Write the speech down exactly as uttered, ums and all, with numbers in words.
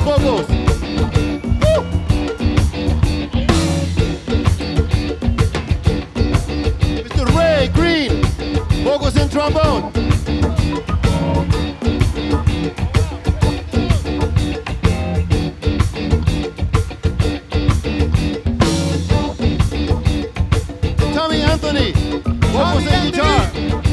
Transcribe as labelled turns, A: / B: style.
A: on vocals. Woo! Mister Ray Green, vocals and trombone. Tommy Anthony, vocals and guitar.